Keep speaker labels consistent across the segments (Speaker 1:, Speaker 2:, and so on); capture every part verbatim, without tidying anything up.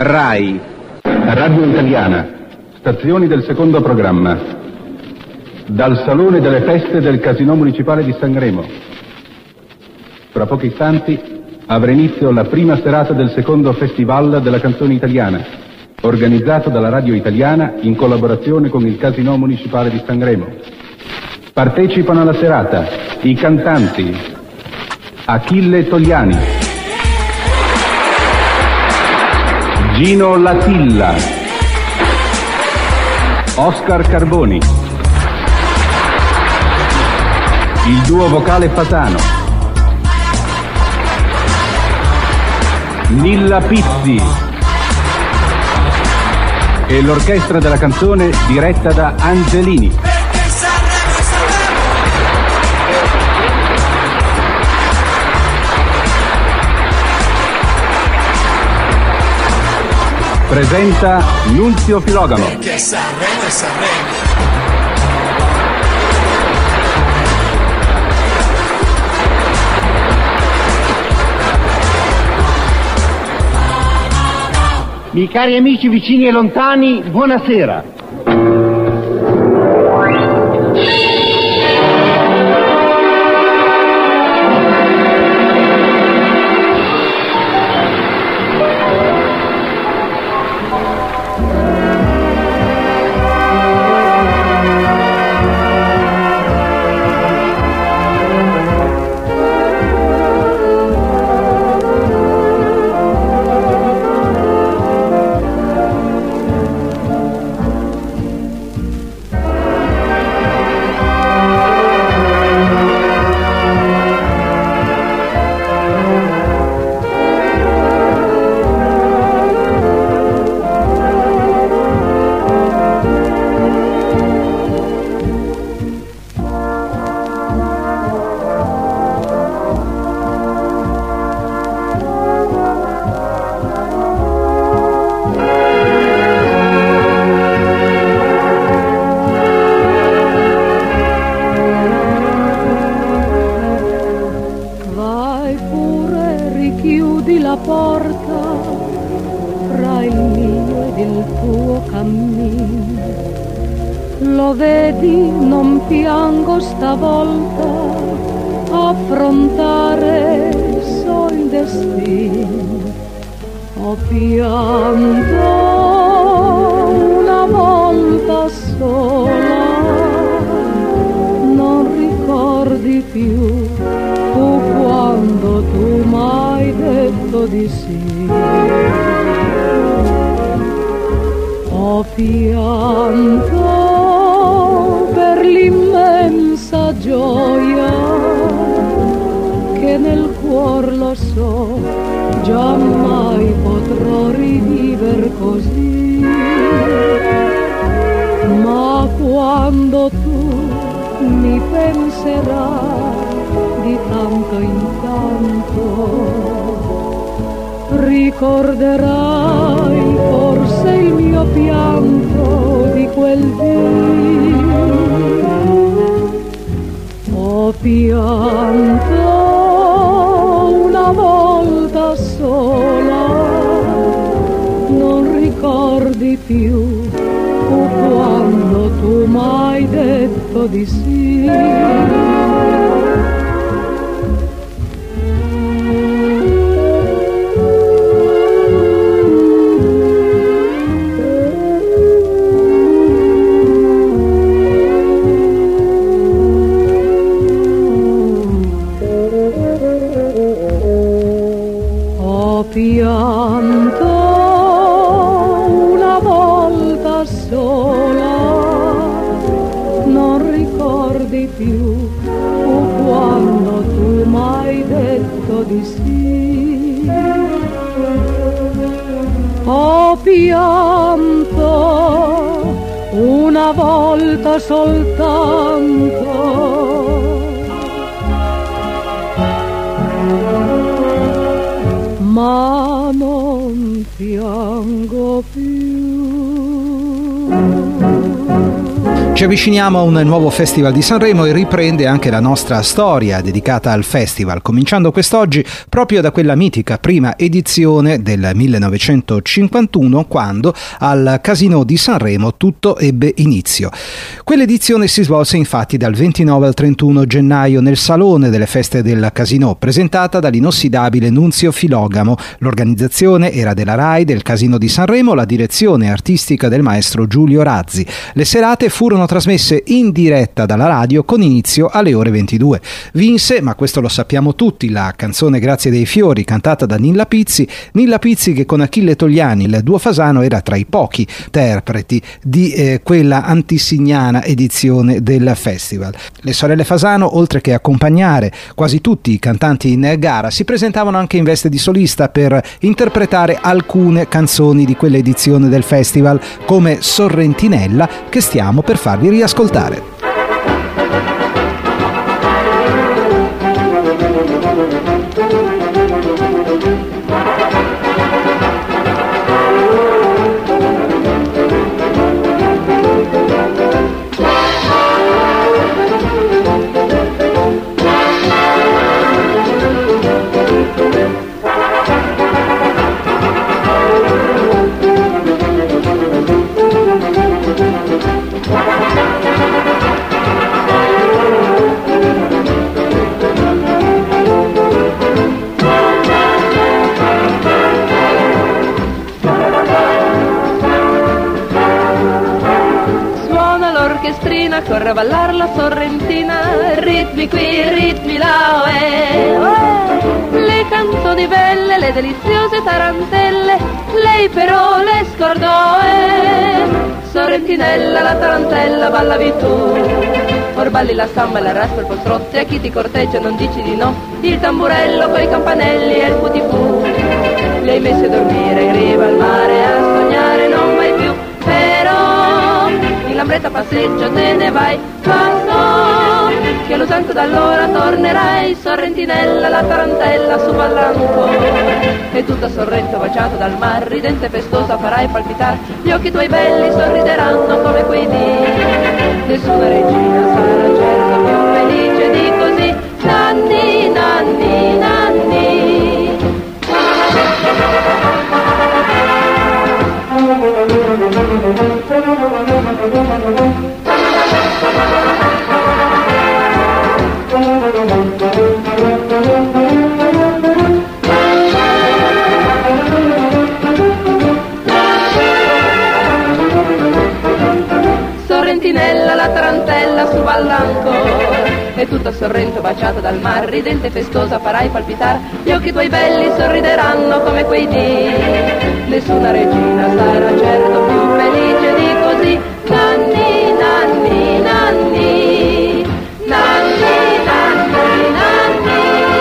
Speaker 1: RAI. Radio Italiana. Stazioni del secondo programma. Dal Salone delle Feste del Casinò Municipale di Sanremo. Fra pochi istanti avrà inizio la prima serata del secondo Festival della Canzone Italiana, organizzato dalla Radio Italiana in collaborazione con il Casinò Municipale di Sanremo. Partecipano alla serata i cantanti Achille Togliani, Gino Latilla, Oscar Carboni, il duo vocale Fasano, Nilla Pizzi e l'orchestra della canzone diretta da Angelini. Presenta Nunzio Filogalo.
Speaker 2: Perché Sanremo è Sanremo.
Speaker 3: Miei cari amici vicini e lontani, buonasera.
Speaker 4: La porta fra il mio ed il tuo cammino, lo vedi, non piango stavolta, affrontare so il destino. Ho pianto una volta sola, non ricordi più tu quando tu m'hai detto di sì. Ho pianto per l'immensa gioia che nel cuor, lo so, giammai potrò riviver così. Ma quando tu mi penserai di tanto in tanto, ricorderai forse il mio pianto di quel dì. Ho pianto una volta sola, non ricordi più tu quando tu m'hai detto di sì. Pianto una volta sola, non ricordi più tu quando tu m'hai detto di sì. Ho pianto una volta soltanto, ma non piango più.
Speaker 5: Ci avviciniamo a un nuovo Festival di Sanremo e riprende anche la nostra storia dedicata al festival, cominciando quest'oggi proprio da quella mitica prima edizione del millenovecentocinquantuno, quando al Casino di Sanremo tutto ebbe inizio. Quell'edizione si svolse infatti dal ventinove al trentuno gennaio nel Salone delle Feste del Casino, presentata dall'inossidabile Nunzio Filogamo. L'organizzazione era della RAI, del Casino di Sanremo, la direzione artistica del maestro Giulio Razzi. Le serate furono trasmesse in diretta dalla radio con inizio alle ore ventidue. Vinse, ma questo lo sappiamo tutti, la canzone Grazie dei fiori, cantata da Nilla Pizzi. Nilla Pizzi che con Achille Togliani, il duo Fasano, era tra i pochi interpreti di eh, quella antisignana edizione del festival. Le sorelle Fasano, oltre che accompagnare quasi tutti i cantanti in gara, si presentavano anche in veste di solista per interpretare alcune canzoni di quell'edizione del festival, come Sorrentinella, che stiamo per farvi riascoltare.
Speaker 4: Corre a ballar la sorrentina, ritmi qui, ritmi là, eh, eh. Le canzoni belle, le deliziose tarantelle, lei però le scordò, eh. Sorrentinella, la tarantella, ballavi tu. Or balli la samba e la raspa il poltrotto, e a chi ti corteggia non dici di no. Il tamburello coi campanelli e il putifu. Le hai messe a dormire in riva al mare, a sognare non vai più, però in lambretta passeggio te ne vai, passo che lo santo d'allora tornerai. Sorrentinella, la tarantella su ballanco, e tutta Sorrento baciato dal mar, ridente e festosa farai palpitar gli occhi tuoi belli, sorrideranno come quei dì. Nessuna regina sarà certo più felice di così. Nanni, nanni, nanni. Sorrentinella, la tarantella su ballanco, e tutta Sorrento baciata dal mar, ridente e festosa farai palpitar gli occhi tuoi belli, sorrideranno come quei dì. Nessuna regina sarà certo più felice di così. Nanni, nanni, nanni, nanni, nanni, nanni.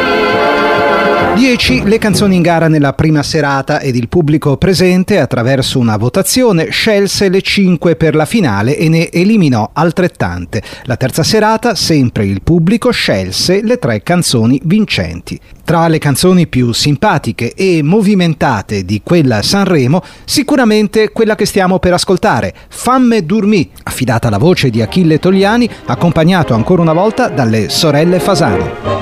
Speaker 5: dieci le canzoni in gara nella prima serata ed il pubblico presente, attraverso una votazione, scelse le cinque per la finale e ne eliminò altrettante. La terza serata, sempre il pubblico scelse le tre canzoni vincenti. Tra le canzoni più simpatiche e movimentate di quella Sanremo, sicuramente quella che stiamo per ascoltare, Famme Durmì, affidata alla voce di Achille Togliani, accompagnato ancora una volta dalle sorelle Fasano.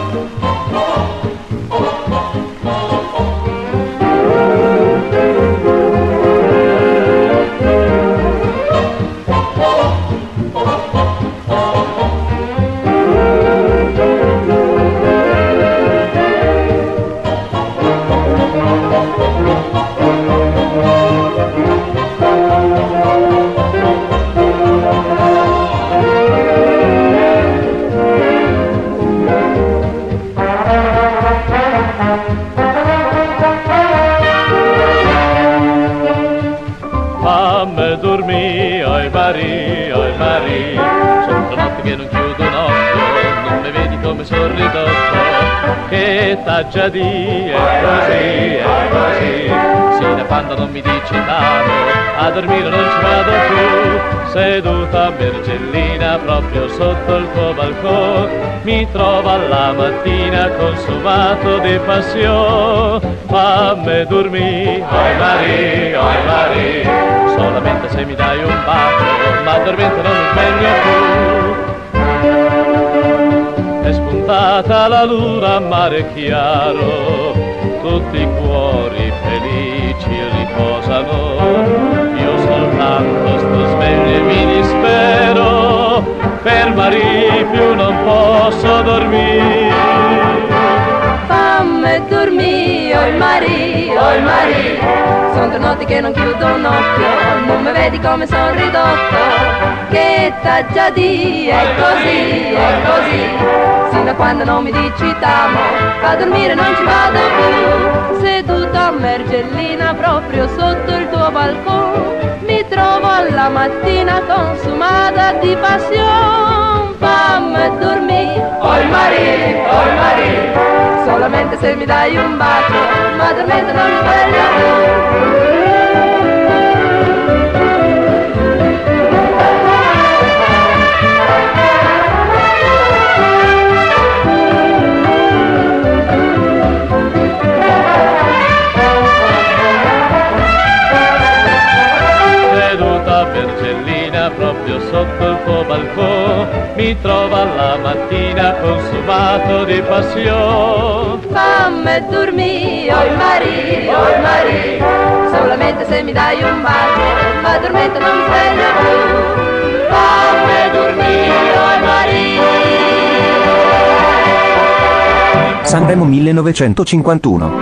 Speaker 6: Fammi dormire, oi Maria, oi Maria, cento notti che non chiudo un occhio, non mi vedi come sono ridotto, che t'ha già di, è così, è così, si quando non mi dici t'amo, a dormire non ci vado più. Seduta a Mergellina proprio sotto il tuo balcone, mi trovo alla mattina consumato di passione. Fammi dormire, oi Marie, oi Marie, solamente se mi dai un bacio, ma addormento non mi sveglio più. È spuntata la luna a mare chiaro, tutti i cuori felici riposano. Io soltanto sto sveglio e mi dispero, per Marie più non posso dormire.
Speaker 4: Fammi dormire, oi Marie, oi Marie, sono tre notti che non chiudo un occhio, non mi vedi come sono ridotto. Che t'ha già di, è così, è così, sino a quando non mi dici t'amo, a dormire non ci vado più. Seduta a Mergellina proprio sotto il tuo balcone, mi trovo alla mattina consumata di passione. Fammi dormire, oi Marie, oi Marie, solamente se mi dai un bacio, ma addormento non mi sveglio più.
Speaker 6: Proprio sotto il tuo balcone, mi trovo alla mattina consumato di passione.
Speaker 4: Fammi dormire, oi Marie, oi Marie, solamente se mi dai un bacio, ma addormento non mi sveglio più. Fammi dormire, oi Marie.
Speaker 7: Sanremo millenovecentocinquantuno.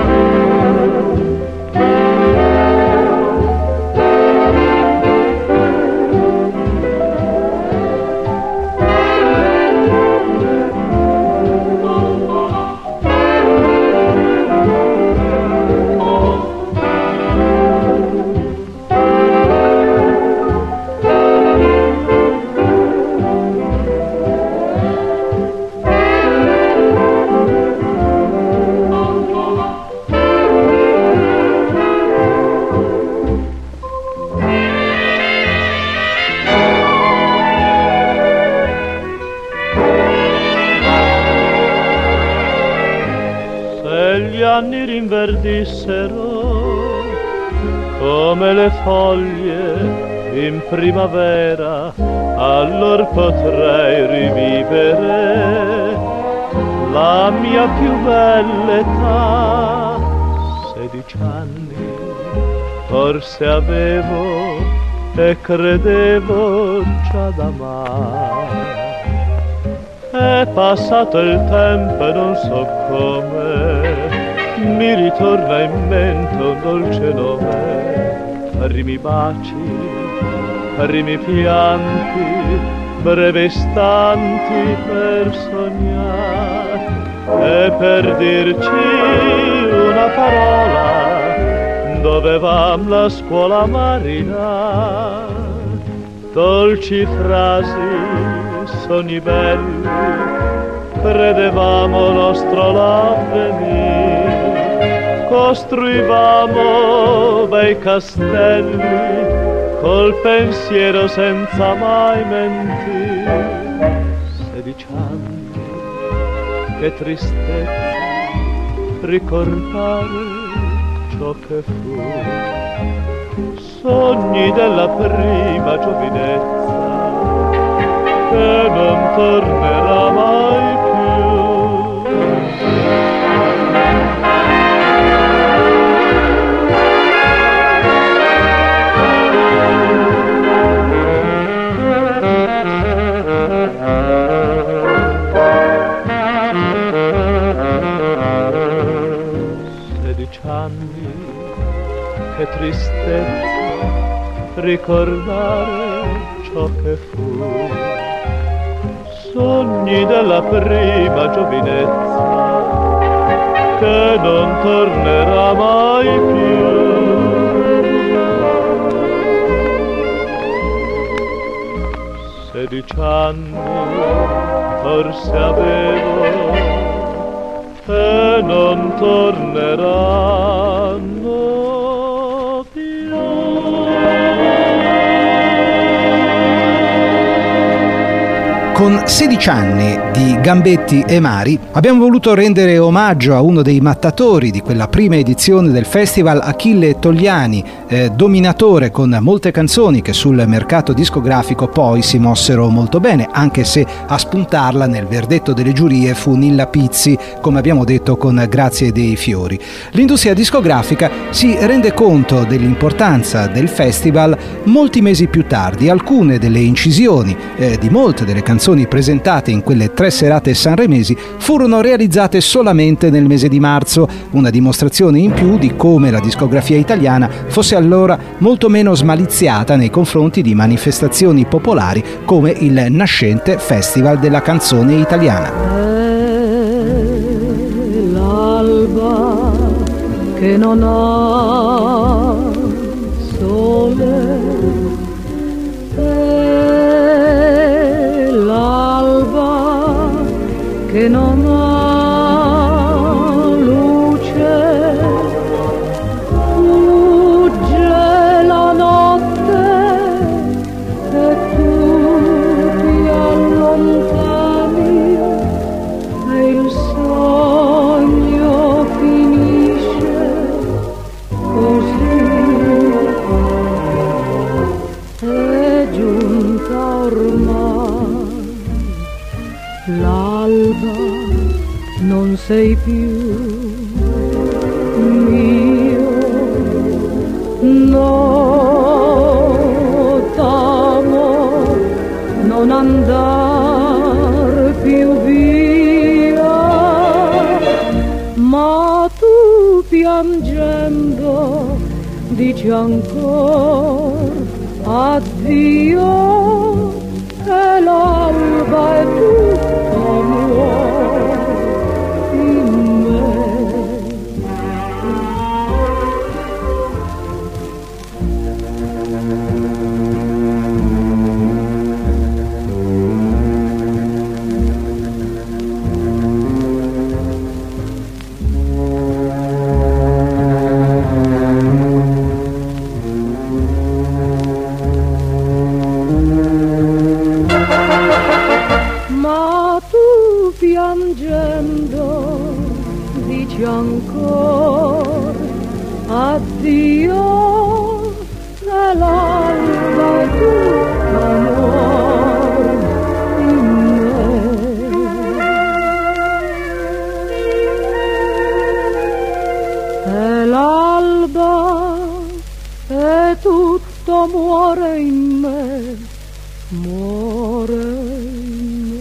Speaker 6: Anni rinverdissero come le foglie in primavera, allor potrei rivivere la mia più bella età. Sedici anni forse avevo e credevo già d'amare. È passato il tempo e non so come mi ritorna in mente un dolce nome. Primi baci, primi pianti, brevi istanti per sognare e per dirci una parola dovevam la scuola marina. Dolci frasi, sogni belli, credevamo nostro l'avvenir, costruivamo bei castelli col pensiero senza mai mentire. Sedici anni, che tristezza ricordare ciò che fu, sogni della prima giovinezza che non tornerà mai più. Sedici anni, che tristezza ricordare ciò che fu, sogni della prima giovinezza che non tornerà mai più. Sedici anni forse avevo e non torneranno
Speaker 5: Con sedici anni di Gambetti e Mari abbiamo voluto rendere omaggio a uno dei mattatori di quella prima edizione del festival, Achille Togliani, eh, dominatore con molte canzoni che sul mercato discografico poi si mossero molto bene, anche se a spuntarla nel verdetto delle giurie fu Nilla Pizzi, come abbiamo detto con Grazie dei Fiori. L'industria discografica si rende conto dell'importanza del festival molti mesi più tardi. Alcune delle incisioni eh, di molte delle canzoni presentate in quelle tre serate sanremesi furono realizzate solamente nel mese di marzo, una dimostrazione in più di come la discografia italiana fosse allora molto meno smaliziata nei confronti di manifestazioni popolari come il nascente Festival della Canzone Italiana.
Speaker 4: È l'alba che non ha sole, è l'alba che non ha luce, fugge la notte e tu ti allontani e il sogno finisce così. È giunta ormai l'alba, non sei più mio, no, t'amo, non andar più via, ma tu piangendo dici ancora addio, e l'alba è tutto muore in me. Piangendo dici ancora addio, e l'alba è tutto amore in me. E l'alba è tutto muore in me, muore in me.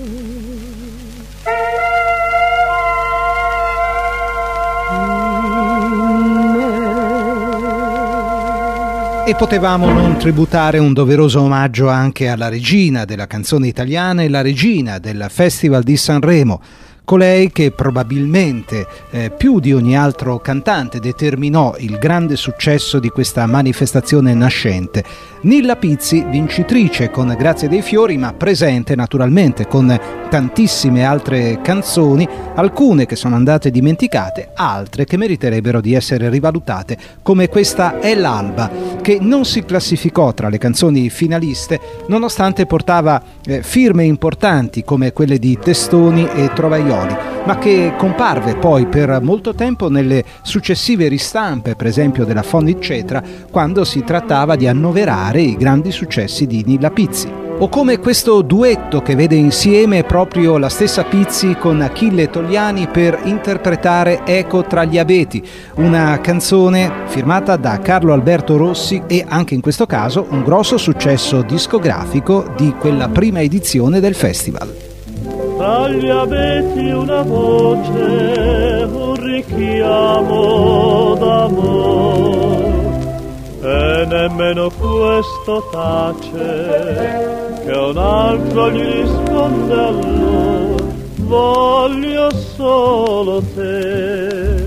Speaker 5: E potevamo non tributare un doveroso omaggio anche alla regina della canzone italiana e la regina del Festival di Sanremo, colei che probabilmente eh, più di ogni altro cantante determinò il grande successo di questa manifestazione nascente. Nilla Pizzi, vincitrice con Grazie dei Fiori, ma presente naturalmente con tantissime altre canzoni, alcune che sono andate dimenticate, altre che meriterebbero di essere rivalutate, come questa È l'alba, che non si classificò tra le canzoni finaliste nonostante portava eh, firme importanti come quelle di Testoni e Trovaioli, ma che comparve poi per molto tempo nelle successive ristampe, per esempio della Fonit Cetra, quando si trattava di annoverare i grandi successi di Nilla Pizzi. O come questo duetto che vede insieme proprio la stessa Pizzi con Achille Togliani per interpretare Eco tra gli abeti, una canzone firmata da Carlo Alberto Rossi e anche in questo caso un grosso successo discografico di quella prima edizione del festival.
Speaker 6: Tra gli abeti una voce, un richiamo d'amore, e nemmeno questo tace, che un altro gli risponde allora: voglio solo te.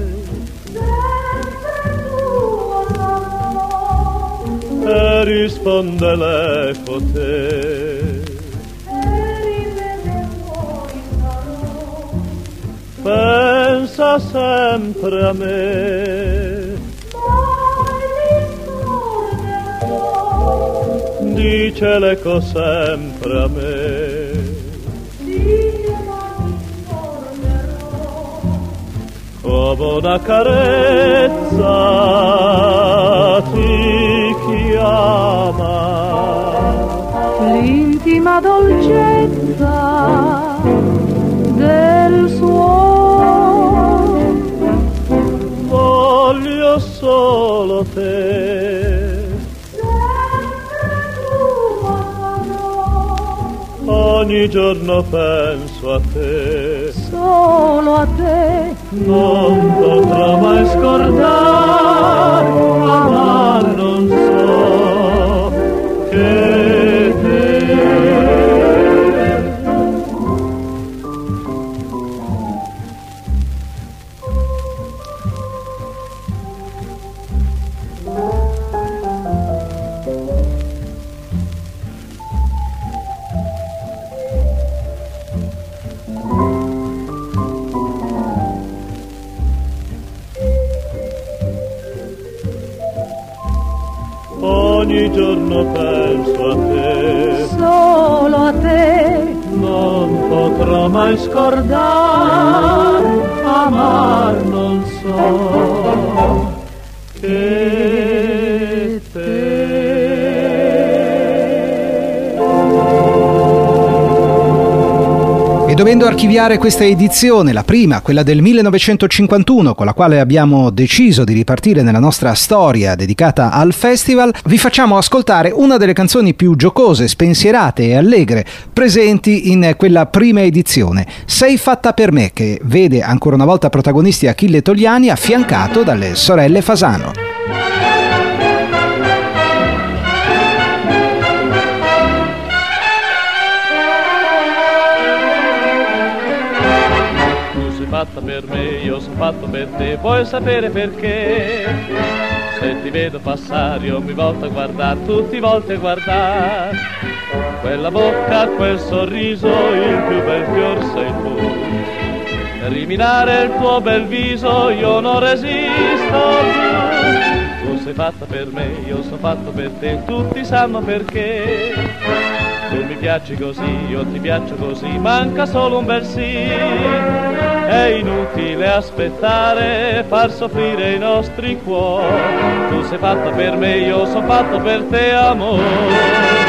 Speaker 6: E risponde l'eco te. Pensa sempre a me, dice l'eco sempre a me. nuova una carezza ti chiama,
Speaker 4: l'intima dolcezza del suo,
Speaker 6: voglio solo te, ogni giorno penso a te,
Speaker 4: solo a te,
Speaker 6: non potrò mai scordare, amar non so che te. Ogni giorno penso a te,
Speaker 4: solo a te,
Speaker 6: non potrò mai scordare, amar non so che te.
Speaker 5: E dovendo archiviare questa edizione, la prima, quella del millenovecentocinquantuno, con la quale abbiamo deciso di ripartire nella nostra storia dedicata al festival, vi facciamo ascoltare una delle canzoni più giocose, spensierate e allegre presenti in quella prima edizione, Sei fatta per me, che vede ancora una volta protagonisti Achille Togliani affiancato dalle sorelle Fasano.
Speaker 6: Fatta per me, io sono fatto per te, vuoi sapere perché? Se ti vedo passare io mi volto a guardare, tu ti volti a guardare, quella bocca, quel sorriso, il più bel fior sei tu, per riminare il tuo bel viso io non resisto più, tu sei fatta per me, io sono fatto per te, tutti sanno perché. Tu mi piaci così, io ti piaccio così, manca solo un bel sì. È inutile aspettare, far soffrire i nostri cuori. Tu sei fatta per me, io sono fatto per te, amore.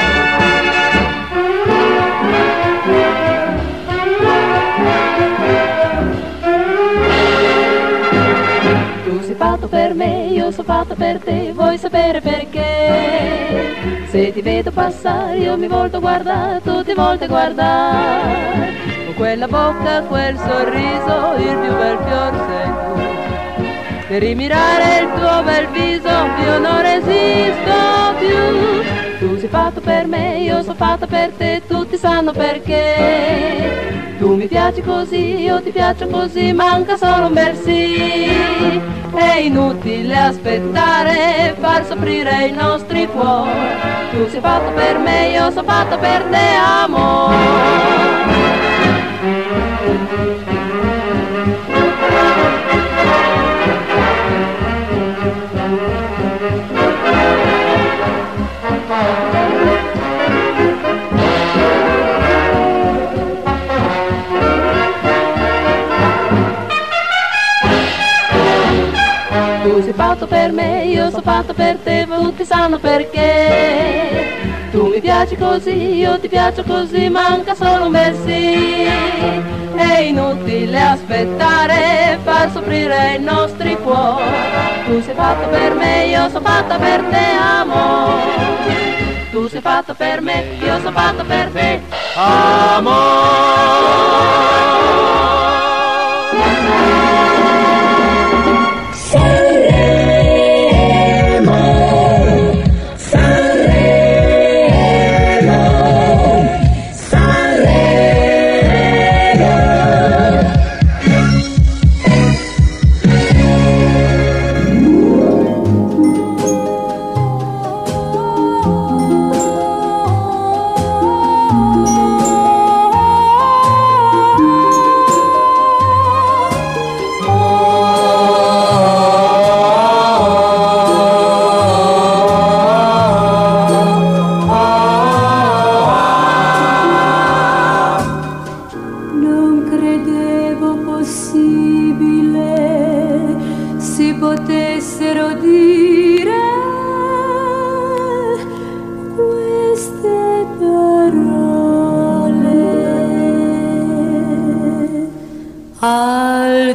Speaker 4: Tu sei fatto per me, io sono fatto per te, vuoi sapere perché? Se ti vedo passare io mi volto a guardare, tu ti volti a guardare, con quella bocca, quel sorriso, il più bel fior sei tu, per rimirare il tuo bel viso io non resisto più. Tu sei fatto per me, io sono fatta per te, tutti sanno perché. Tu mi piaci così, io ti piaccio così, manca solo un bel sì. È inutile aspettare, far soffrire i nostri cuori. Tu sei fatto per me, io sono fatta per te, amore. Tu sei fatto per me, io sono fatto per te, tutti sanno perché. Tu mi piaci così, io ti piaccio così, manca solo un bel sì. È inutile aspettare, far soffrire i nostri cuori. Tu sei fatto per me, io sono fatta per te, amore. Tu sei fatto per me, io sono fatto per te, amore.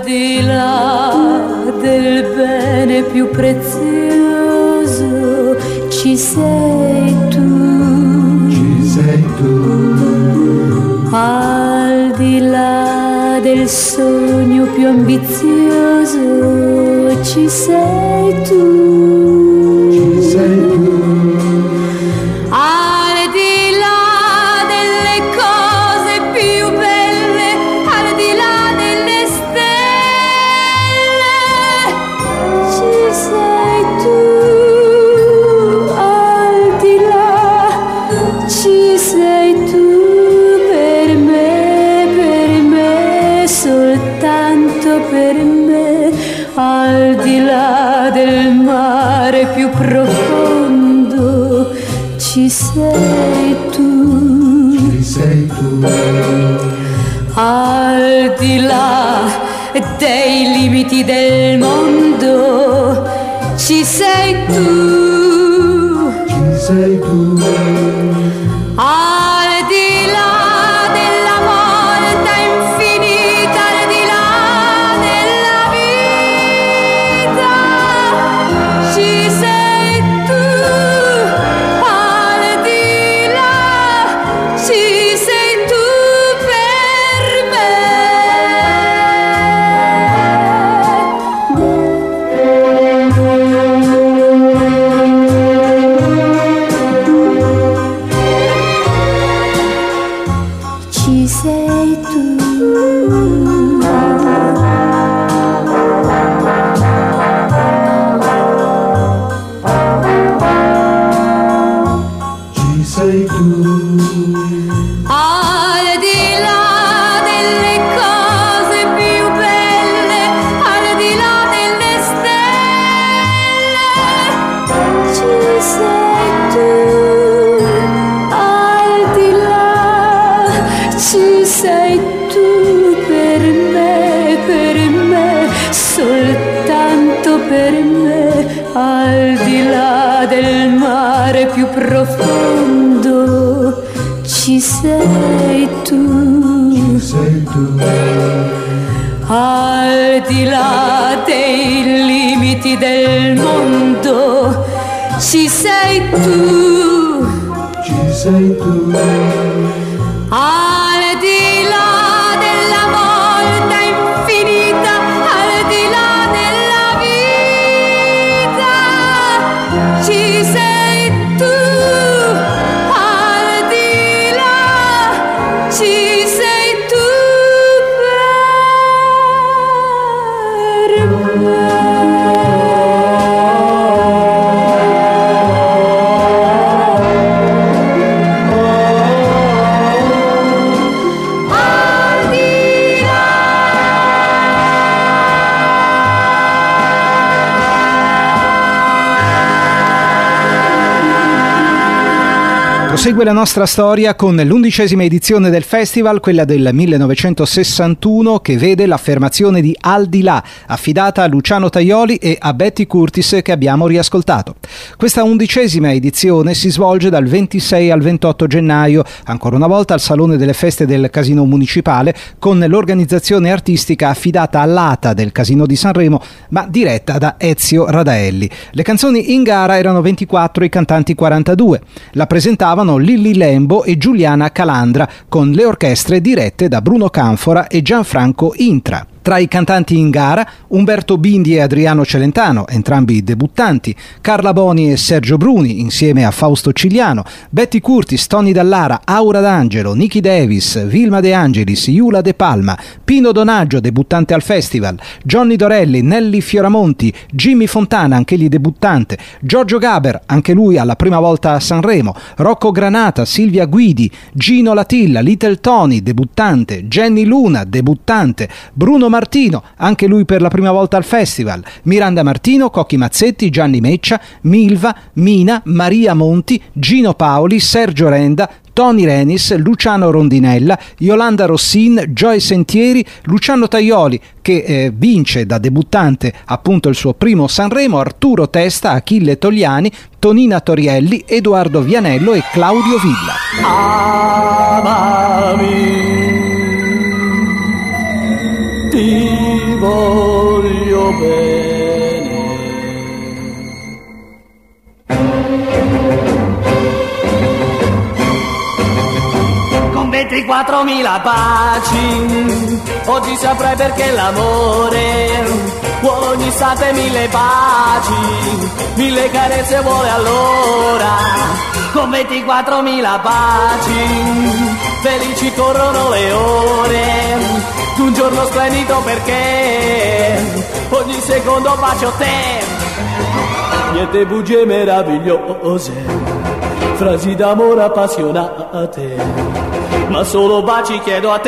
Speaker 8: di là del bene più prezioso ci sei tu,
Speaker 9: ci sei tu,
Speaker 8: al di là del sogno più ambizioso ci sei tu,
Speaker 9: ci sei tu.
Speaker 8: Al di là del mare più profondo ci sei tu,
Speaker 9: ci sei tu,
Speaker 8: al di là dei limiti del mondo ci sei tu,
Speaker 9: ci sei tu,
Speaker 8: al di là della volta infinita, al di là della vita ci sei tu, al di là ci sei tu per me. Ci sei tu.
Speaker 9: ci sei tu,
Speaker 8: Al di là delle cose più belle, al di là delle stelle, ci sei tu, al di là ci sei tu per me, per me, soltanto per me, al di là del mare più profondo ci sei tu,
Speaker 9: ci sei tu,
Speaker 8: al di là dei limiti del mondo ci sei tu,
Speaker 9: ci sei tu,
Speaker 8: al di là della volta infinita, al di là della vita ci sei tu, al di là ci sei tu per me.
Speaker 5: Prosegue la nostra storia con l'undicesima edizione del festival, quella del millenovecentosessantuno, che vede l'affermazione di Al di là, affidata a Luciano Tajoli e a Betty Curtis, che abbiamo riascoltato. Questa undicesima edizione si svolge dal ventisei al ventotto gennaio, ancora una volta al Salone delle Feste del Casino Municipale, con l'organizzazione artistica affidata all'A T A del Casino di Sanremo, ma diretta da Ezio Radaelli. Le canzoni in gara erano ventiquattro, i cantanti quarantadue. La presentavano Lilli Lembo e Giuliana Calandra, con le orchestre dirette da Bruno Canfora e Gianfranco Intra. Tra i cantanti in gara, Umberto Bindi e Adriano Celentano, entrambi debuttanti, Carla Boni e Sergio Bruni, insieme a Fausto Cigliano, Betty Curtis, Tony Dallara, Aura D'Angelo, Nicky Davis, Vilma De Angelis, Iula De Palma, Pino Donaggio, debuttante al festival, Johnny Dorelli, Nelly Fioramonti, Jimmy Fontana, anch'egli debuttante, Giorgio Gaber, anche lui alla prima volta a Sanremo, Rocco Granata, Silvia Guidi, Gino Latilla, Little Tony, debuttante, Jenny Luna, debuttante, Bruno Martino, anche lui per la prima volta al festival, Miranda Martino, Cocchi Mazzetti, Gianni Meccia, Milva, Mina, Maria Monti, Gino Paoli, Sergio Renda, Tony Renis, Luciano Rondinella, Yolanda Rossin, Joy Sentieri, Luciano Tajoli, che eh, vince da debuttante appunto il suo primo Sanremo, Arturo Testa, Achille Togliani, Tonina Torielli, Edoardo Vianello e Claudio Villa.
Speaker 10: Amami, ti voglio bene. Con ventiquattromila baci oggi saprai perché l'amore vuole ogni istante mille baci, mille carezze vuole allora. Con ventiquattromila baci felici corrono le ore d'un giorno splendido perché ogni secondo bacio te. Niente bugie meravigliose, frasi d'amore appassionate, ma solo baci chiedo a te.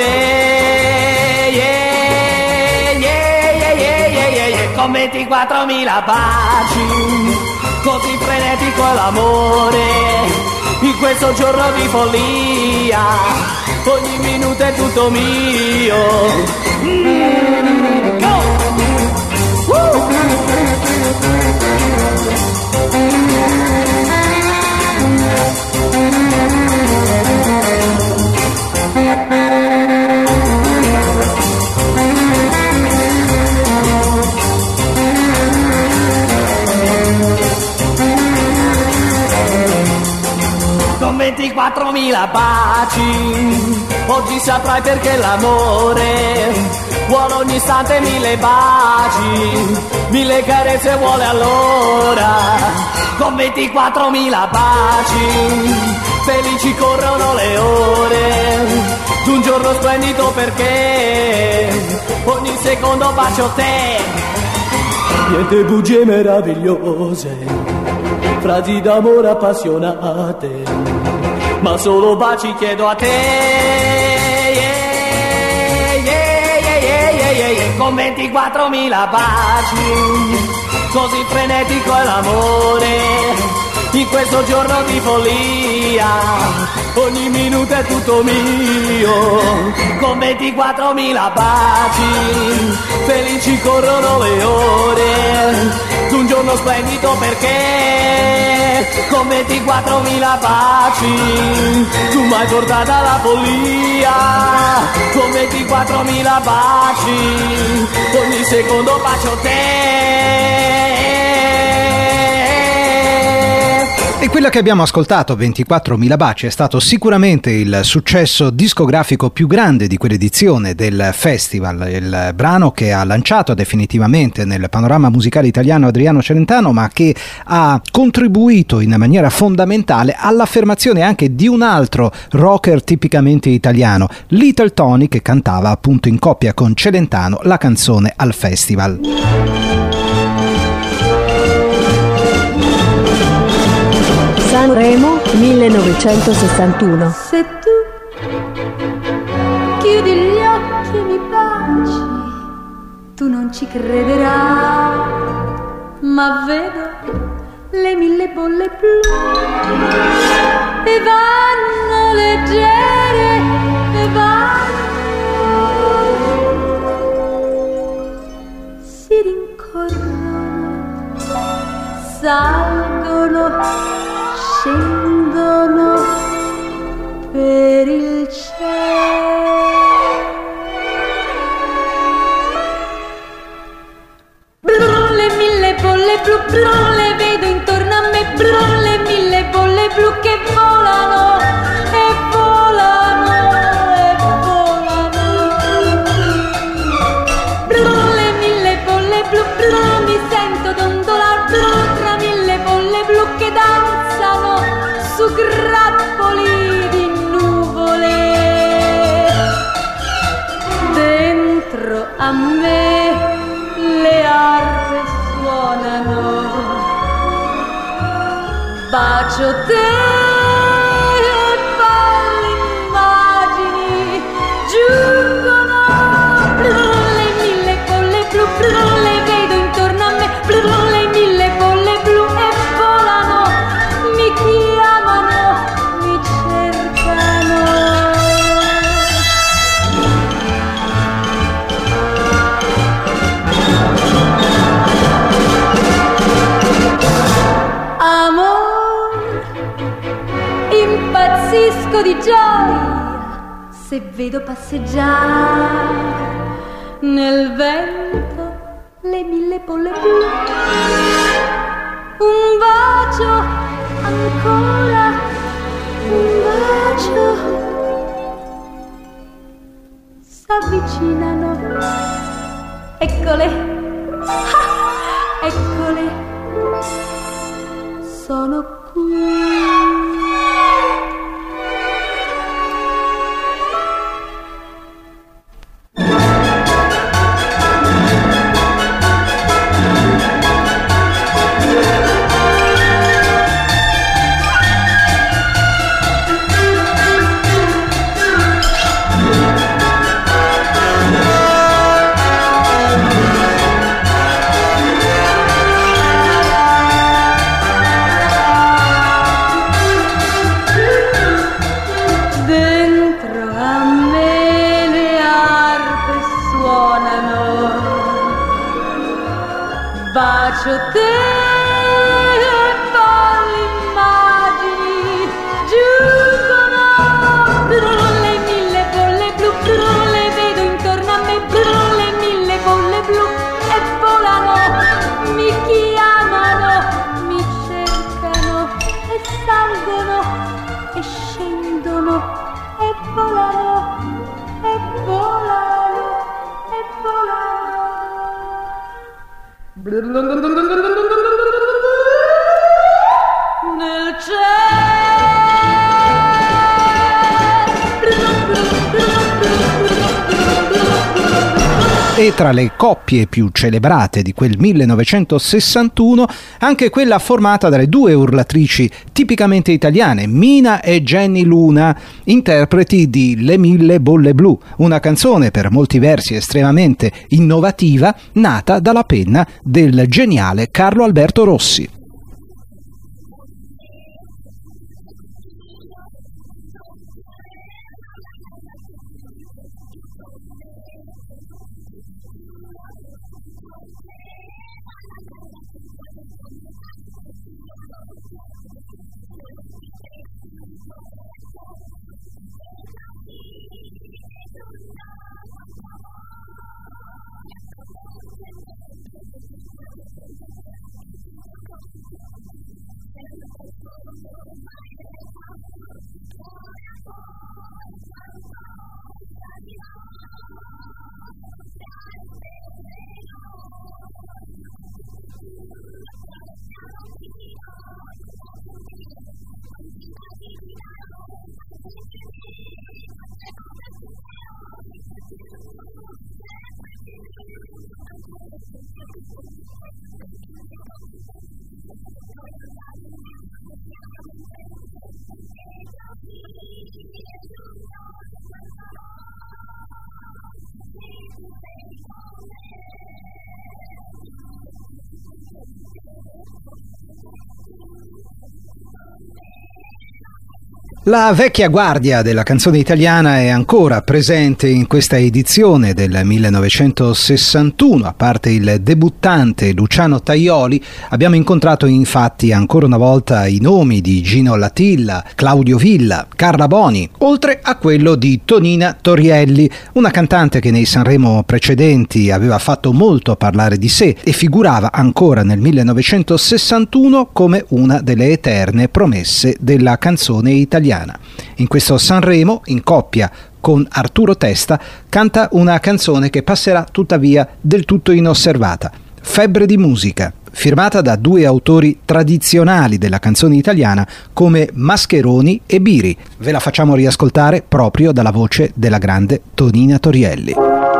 Speaker 10: Yeah, yeah, yeah, yeah, yeah, yeah, yeah. Con ventiquattromila baci, così frenetico è l'amore, in questo giorno di follia, ogni minuto è tutto mio. Mm, go! Woo! Con ventiquattromila baci oggi saprai perché l'amore vuole ogni istante mille baci, mille carezze vuole allora. Con ventiquattromila baci felici corrono le ore d'un giorno splendido perché ogni secondo bacio te. Niente bugie meravigliose, frasi d'amore appassionate, ma solo baci chiedo a te. Yeah, yeah, yeah, yeah, yeah, yeah, yeah. Con ventiquattromila baci, così frenetico è l'amore, in questo giorno di follia, ogni minuto è tutto mio. Con ventiquattromila baci felici corrono le ore d'un giorno splendido perché con ventiquattromila baci tu m'hai portata alla follia. Con ventiquattromila baci ogni secondo bacio te.
Speaker 5: E quella che abbiamo ascoltato, ventiquattromila baci, è stato sicuramente il successo discografico più grande di quell'edizione del festival, il brano che ha lanciato definitivamente nel panorama musicale italiano Adriano Celentano, ma che ha contribuito in maniera fondamentale all'affermazione anche di un altro rocker tipicamente italiano, Little Tony, che cantava appunto in coppia con Celentano la canzone al festival.
Speaker 11: Sanremo millenovecentosessantuno.
Speaker 4: Se tu chiudi gli occhi e mi baci, tu non ci crederai, ma vedo le mille bolle blu e vanno leggere e vanno, si rincorrono, salgono, scendono per il cielo. Brum, le mille bolle blu, brum, le vedo intorno a me, brum, le mille bolle blu che volano e volano e volano. Brum, le mille bolle blu, brum, mi sento dondolare, brum, tra mille bolle blu che danzano su grappoli di nuvole. Dentro a me le arpe suonano, bacio te e palle immagini giungono. Brum, le mille bolle blu, brum, le vedo intorno a me, brum, le mille bolle blu e volano, mi chiamano, mi cercano. Amor, impazzisco di gioia se vedo passeggiare
Speaker 8: nel vento le mille bolle blu. Un bacio ancora, un bacio. S'avvicinano, eccole, ah, eccole, sono qui. Bacio te e poi immagini giungono, le mille bolle blu, le vedo intorno a me, le mille bolle blu e volano, mi chiamano, mi cercano e salgono e scendono e volano e volano e volano. Nel
Speaker 5: E tra le coppie più celebrate di quel millenovecentosessantuno, anche quella formata dalle due urlatrici tipicamente italiane, Mina e Jenny Luna, interpreti di Le mille bolle blu, una canzone per molti versi estremamente innovativa, nata dalla penna del geniale Carlo Alberto Rossi. La vecchia guardia della canzone italiana è ancora presente in questa edizione del millenovecentosessantuno. A parte il debuttante Luciano Tajoli, abbiamo incontrato infatti ancora una volta i nomi di Gino Latilla, Claudio Villa, Carla Boni, oltre a quello di Tonina Torielli, una cantante che nei Sanremo precedenti aveva fatto molto parlare di sé e figurava ancora nel millenovecentosessantuno come una delle eterne promesse della canzone italiana. In questo Sanremo, in coppia con Arturo Testa, canta una canzone che passerà tuttavia del tutto inosservata, Febbre di musica, firmata da due autori tradizionali della canzone italiana come Mascheroni e Biri. Ve la facciamo riascoltare proprio dalla voce della grande Tonina Torielli.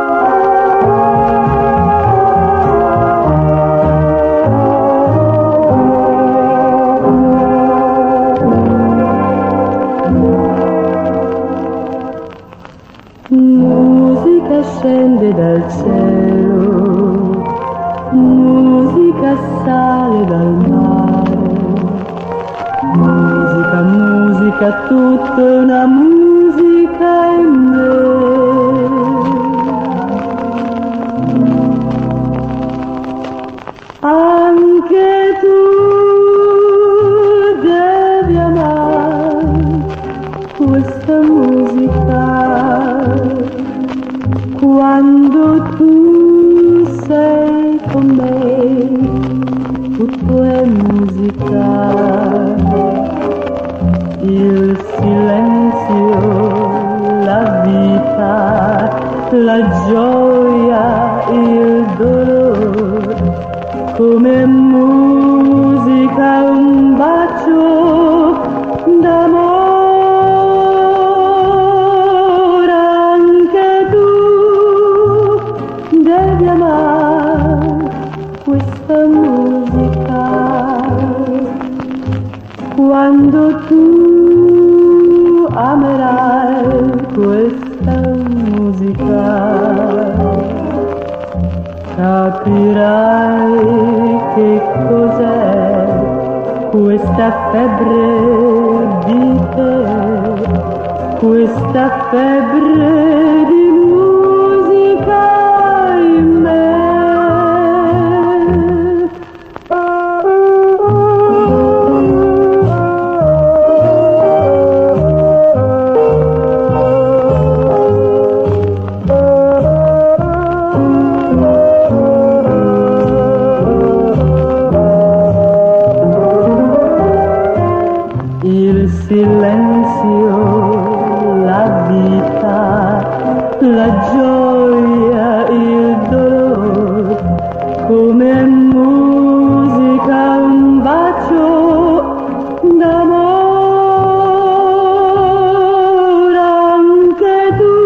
Speaker 8: Musica scende dal cielo, musica sale dal mare, musica, musica, tutta una musica in me. Anche tu devi amare questa musica. Quando tu
Speaker 12: la gioia, il dolore, come musica un bacio d'amore. Anche tu devi amare questa musica, quando tu amerai questa musica, capirai che cos'è questa febbre di te, questa febbre di musica in me. Silenzio, la vita, la gioia, il dolore, come musica un bacio d'amore. Anche tu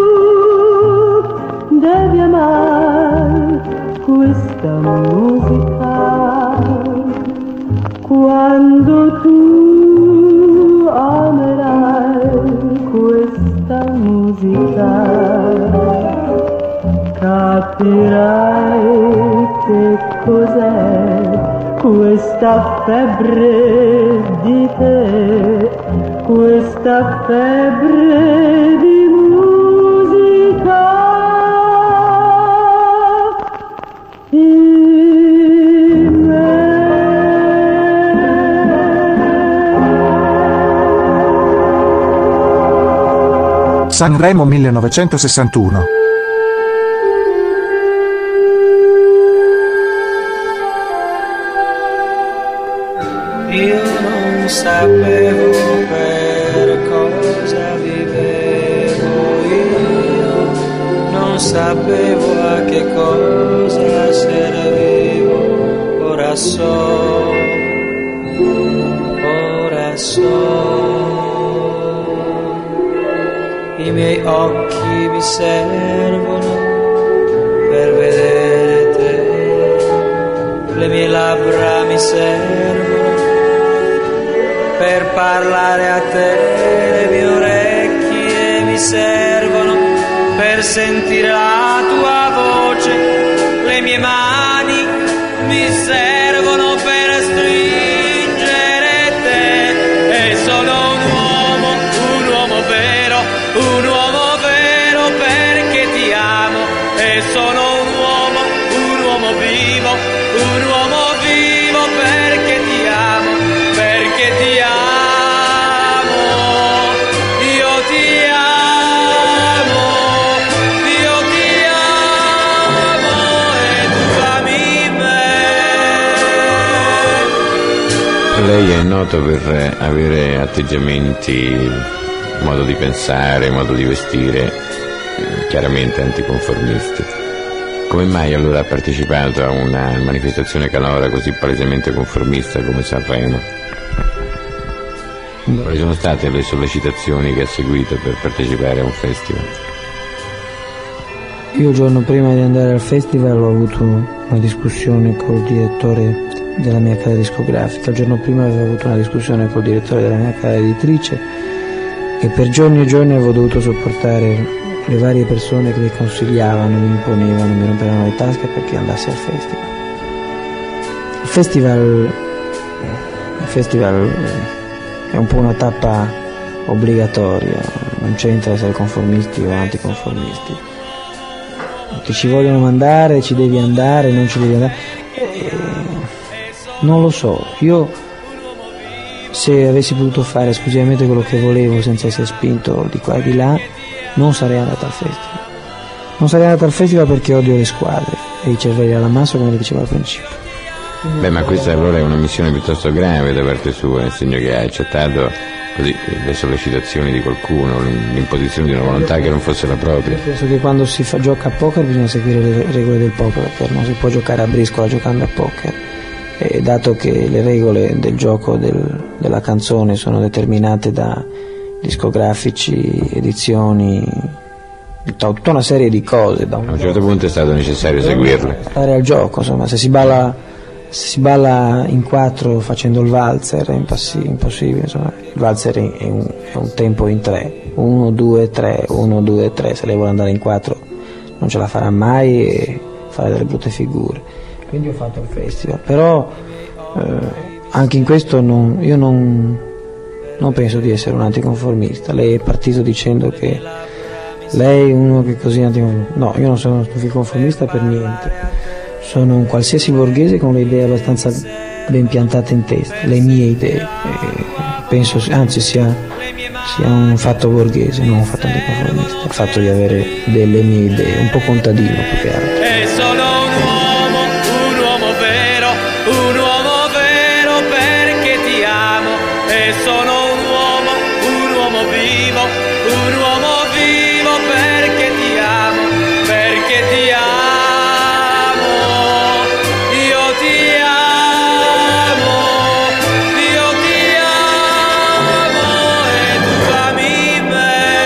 Speaker 12: devi amare questa musica, quando tu amerai questa musica, capirai che cos'è questa febbre di te, questa febbre di musica in me.
Speaker 13: Sanremo millenovecentosessantuno.
Speaker 14: Io non sapevo per cosa vivevo, io non sapevo a che cosa servivo, ora so, ora so. I miei occhi mi servono per vedere te, le mie labbra mi servono per parlare a te, le mie orecchie mi servono per sentire la tua voce, le mie mani mi servono per stringere te, e sono un uomo, un uomo vero, un uomo vero perché ti amo, e sono un uomo, un uomo vivo, un uomo vivo perché ti amo, perché ti amo, io ti amo, io ti amo e tu ami me.
Speaker 15: Lei è noto per avere atteggiamenti, modo di pensare, modo di vestire chiaramente anticonformisti. Come mai allora ha partecipato a una manifestazione canora così palesemente conformista come Sanremo? Quali sono state le sollecitazioni che ha seguito per partecipare a un festival?
Speaker 16: Io il giorno prima di andare al festival ho avuto una discussione col direttore della mia casa discografica, il giorno prima avevo avuto una discussione col direttore della mia casa editrice, e per giorni e giorni avevo dovuto sopportare le varie persone che mi consigliavano, mi imponevano, mi rompevano le tasche perché andassi al festival. Il festival, il festival è un po' una tappa obbligatoria, non c'entra essere conformisti o anticonformisti. Che ci vogliono mandare, ci devi andare, non ci devi andare. Eh, non lo so, io se avessi potuto fare esclusivamente quello che volevo senza essere spinto di qua e di là, non sarei andato al festival. Non sarei andato al festival perché odio le squadre e i cervelli all'ammasso, come le dicevo al principio.
Speaker 15: Beh, ma questa allora è una missione piuttosto grave da parte sua, nel segno che ha accettato così le sollecitazioni di qualcuno, l'imposizione di una volontà che non fosse la propria.
Speaker 16: Io penso che quando si fa, gioca a poker bisogna seguire le regole del poker, perché non si può giocare a briscola giocando a poker. E dato che le regole del gioco del, della canzone sono determinate da discografici, edizioni, tutta una serie di cose. Da un
Speaker 15: a un certo punto è stato necessario seguirle.
Speaker 16: Stare al gioco, insomma, se si balla, se si balla in quattro facendo il valzer è impassi- impossibile, insomma. Il valzer è un, è un tempo in tre, uno, due, tre, uno, due, tre, se lei vuole andare in quattro non ce la farà mai e farà delle brutte figure. Quindi ho fatto il festival, però eh, anche in questo non, io non, non penso di essere un anticonformista. Lei è partito dicendo che lei è uno che così anticonformista. No, io non sono un anticonformista per niente, sono un qualsiasi borghese con le idee abbastanza ben piantate in testa, le mie idee, e penso anzi sia, sia un fatto borghese, non un fatto anticonformista, il fatto di avere delle mie idee, un po' contadino più che altro.
Speaker 14: E sono un uomo, un uomo vero, un uomo vero perché ti amo. E sono un uomo, un uomo vivo, un uomo vivo perché ti amo, perché ti amo, io ti amo, io ti amo e tu ami me.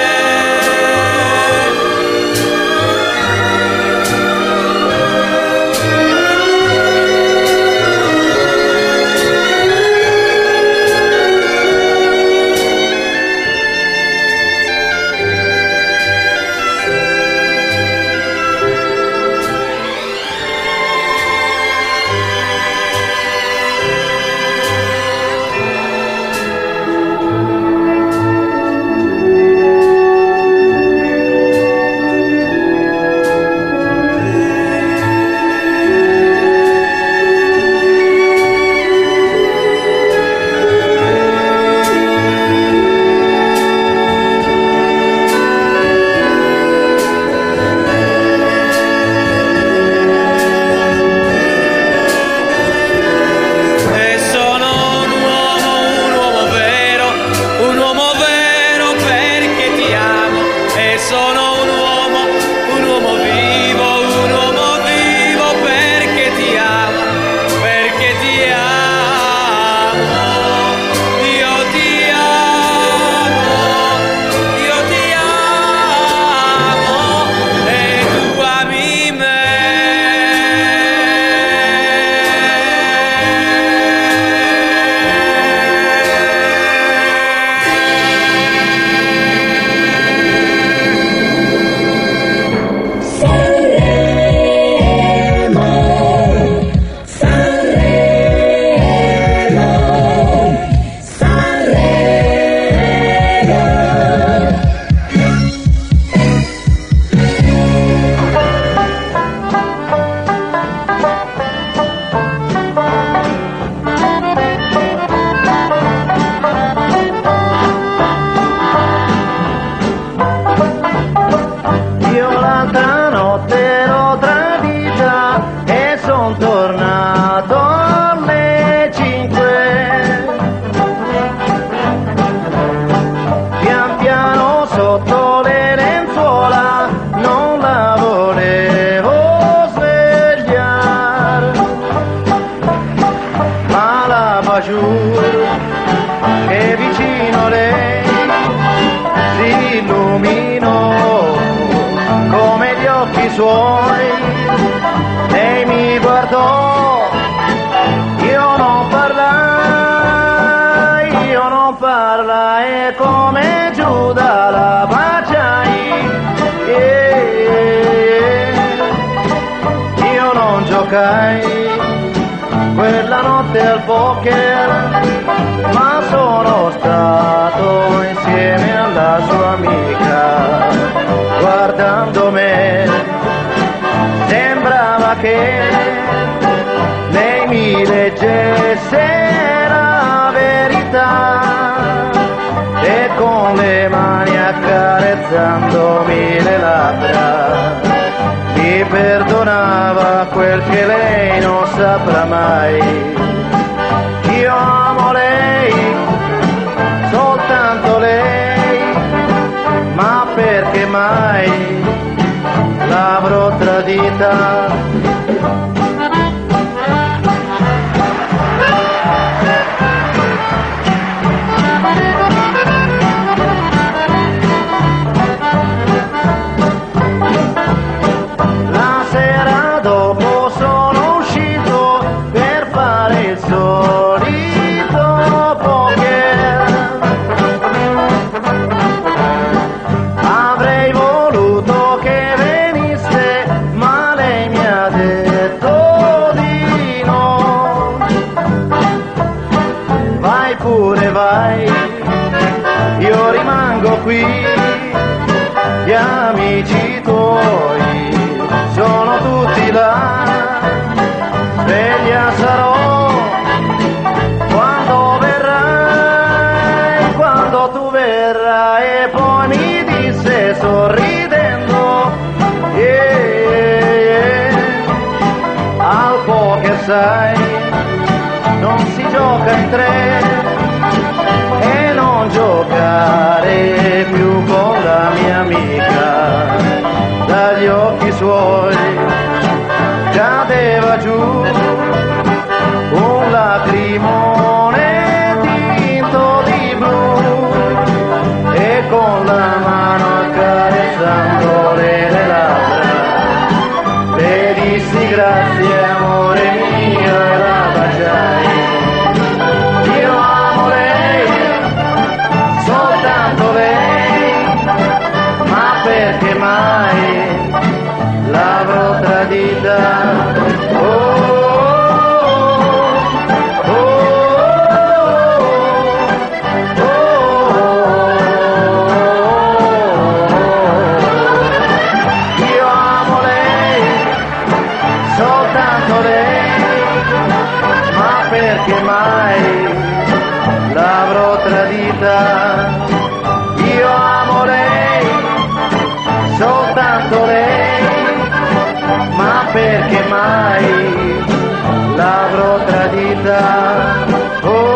Speaker 14: E sono un uomo, un uomo vero, un uomo vero perché ti amo. E sono un uomo, un uomo vivo, un uomo vivo perché ti amo, perché ti amo, io ti amo, io ti amo e tu ami me.
Speaker 17: Io l'altra notte ero tradita e son tornato alle cinque. Pian piano sotto le lenzuola non la volevo svegliare, ma la baciur che vicino lei si illuminò come gli occhi suoi. Lei mi guardò, io non parlai, io non parlai e come Giuda la baciai. E io non giocai quella notte al poker, ma sono stato insieme alla sua amica. Guardando me sembrava che lei mi leggesse la verità e con le mani accarezzandomi le labbra mi perdonava quel che lei non saprà mai. Io amo lei soltanto il solito poker. Avrei voluto che venisse, ma lei mi ha detto di no. Vai pure vai, io rimango qui, gli amici tuoi sono tutti là, sveglia sarò quando verrai, quando tu verrai. E poi mi disse sorridendo, yeah, yeah, yeah, al poker sai, non si gioca in tre, e non giocare più con la mia amica. Dagli occhi suoi cadeva giù un lacrimone tinto di blu, e con la mano accarezzandole le labbra le dissi grazie amore mio e la baciai. Io amo lei, soltanto lei, ma perché mai l'avrò tradita? Oh, oh, oh, oh, oh. Io amo lei, soltanto lei, ma perché mai l'avrò tradita? Io amo lei, soltanto lei, ma perché mai l'avrò tradita? Oh, oh,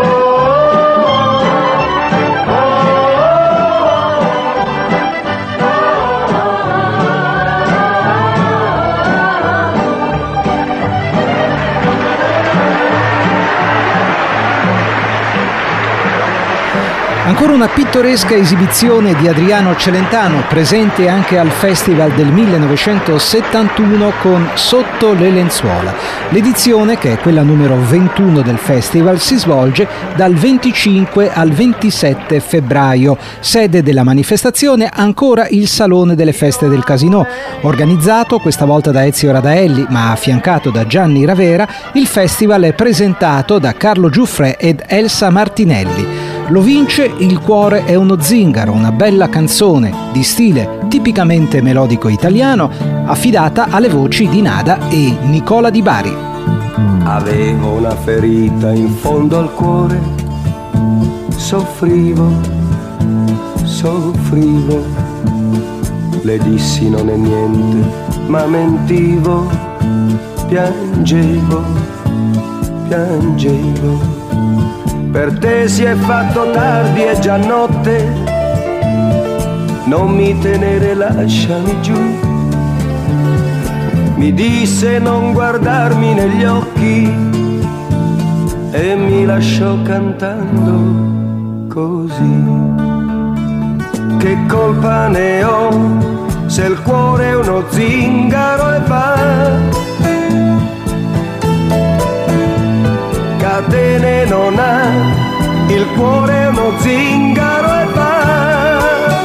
Speaker 5: Ancora una pittoresca esibizione di Adriano Celentano, presente anche al Festival del millenovecentosettantuno con Sotto le lenzuola. L'edizione, che è quella numero ventuno del festival, si svolge dal venticinque al ventisette febbraio. Sede della manifestazione ancora il Salone delle Feste del Casinò. Organizzato questa volta da Ezio Radaelli, ma affiancato da Gianni Ravera, il festival è presentato da Carlo Giuffrè ed Elsa Martinelli. Lo vince Il cuore è uno zingaro, una bella canzone di stile tipicamente melodico italiano, affidata alle voci di Nada e Nicola Di Bari.
Speaker 18: Avevo una ferita in fondo al cuore, soffrivo, soffrivo, le dissi non è niente, ma mentivo, piangevo, piangevo. Per te si è fatto tardi, è già notte, non mi tenere, lasciami giù. Mi disse non guardarmi negli occhi e mi lasciò cantando così. Che colpa ne ho se il cuore è uno zingaro e va? Catene non ha, il cuore è uno zingaro e va,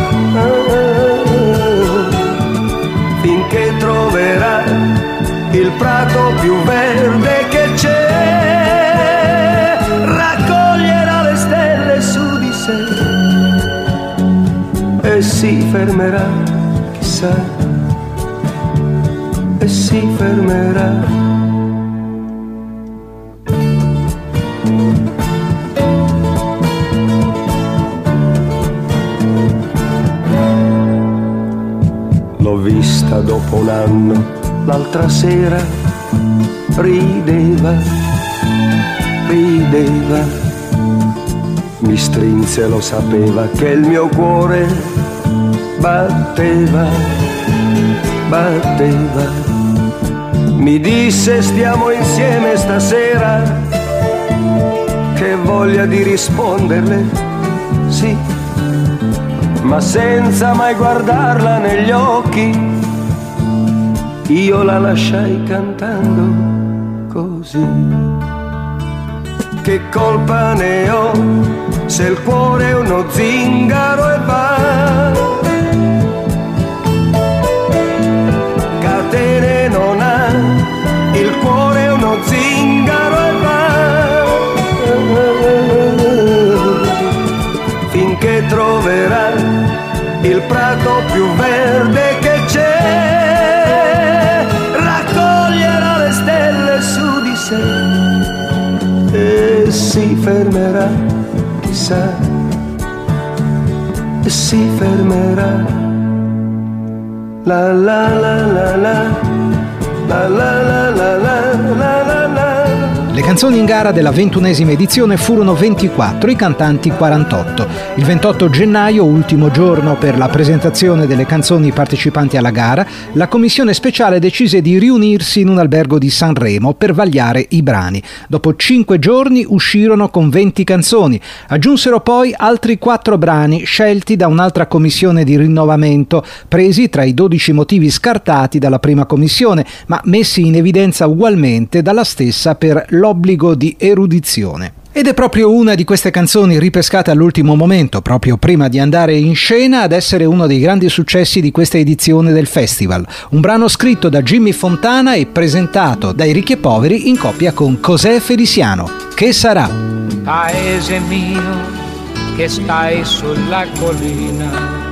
Speaker 18: finché troverà il prato più verde che c'è, raccoglierà le stelle su di sé e si fermerà, chissà, e si fermerà. L'ho vista dopo un anno, l'altra sera, rideva, rideva, mi strinse, lo sapeva che il mio cuore batteva, batteva, mi disse stiamo insieme stasera, che voglia di risponderle, sì, ma senza mai guardarla negli occhi, io la lasciai cantando così. che colpa ne ho se il cuore è uno zingaro e va. Catene non ha, il cuore è uno zingaro e va. Finché troverà il prato più verde che c'è, raccoglierà le stelle su di sé e si fermerà, chissà, e si fermerà. La la la la la, la la la la la la la la.
Speaker 5: Le canzoni in gara della ventunesima edizione furono ventiquattro, i cantanti quarantotto. Il ventotto gennaio, ultimo giorno per la presentazione delle canzoni partecipanti alla gara, la commissione speciale decise di riunirsi in un albergo di Sanremo per vagliare i brani. Dopo cinque giorni uscirono con venti canzoni. Aggiunsero poi altri quattro brani scelti da un'altra commissione di rinnovamento, presi tra i dodici motivi scartati dalla prima commissione, ma messi in evidenza ugualmente dalla stessa per l'obbligo di erudizione. Ed è proprio una di queste canzoni ripescate all'ultimo momento, proprio prima di andare in scena, ad essere uno dei grandi successi di questa edizione del festival. Un brano scritto da Jimmy Fontana e presentato dai Ricchi e Poveri in coppia con José Feliciano. Che sarà?
Speaker 19: Paese mio che stai sulla collina,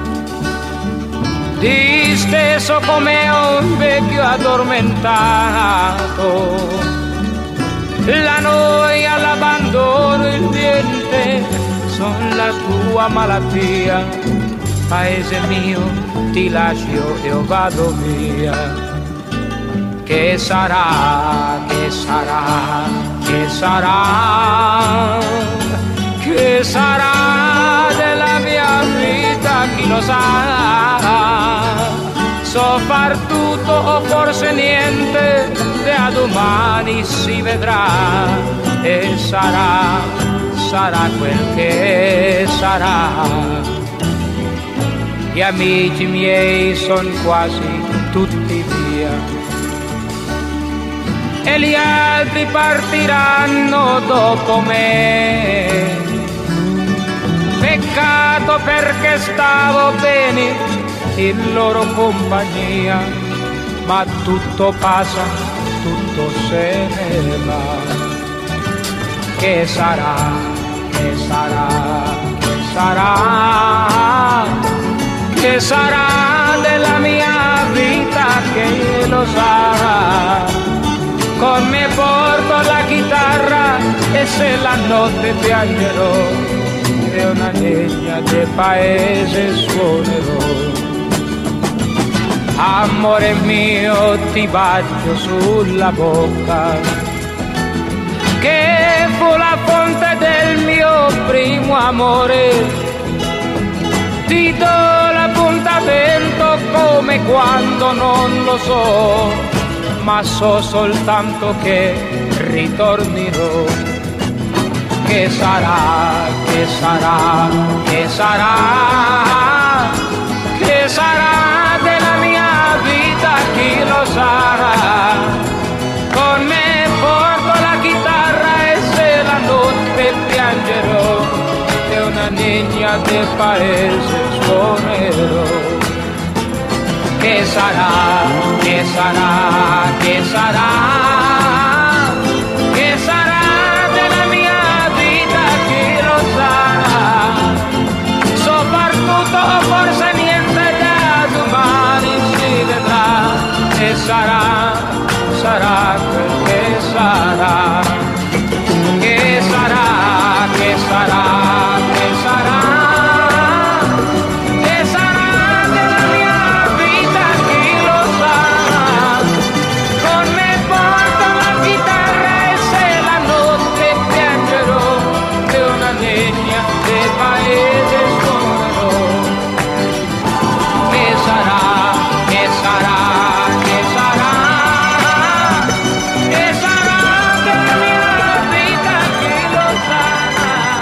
Speaker 19: disteso come un vecchio addormentato, la noia, l'abbandono, il niente son la tua malattia. Paese mio, ti lascio e io vado via. Che sarà, che sarà, che sarà, che sarà della mia vita, chi lo sa. So far tutto o forse niente, da domani si vedrà e sarà, sarà quel che sarà. Gli amici miei son quasi tutti via e gli altri partiranno dopo me. Peccato perché stavo bene in loro compagnia, ma tutto passa, tutto se ne va. Che sarà, che sarà, che sarà, che sarà della mia vita, che lo sarà. Con me porto la chitarra e se la notte piangerò, e una legna del paese suonerò. Amore mio, ti bacio sulla bocca, che fu la fonte del mio primo amore. Ti do l'appuntamento come quando non lo so, ma so soltanto che ritornerò. Che sarà, che sarà, che sarà, che sarà della mia vita, chi lo sarà. Con me porto la chitarra e se la notte piangerò, e una niña del paese suonerò. Che sarà, che sarà, che sarà, che sarà della mia vita, chi lo sarà. Soprattutto forse niente, da domani si vedrà e sarà, sarà quel che sarà. Che sarà, che sarà, che sarà. Con me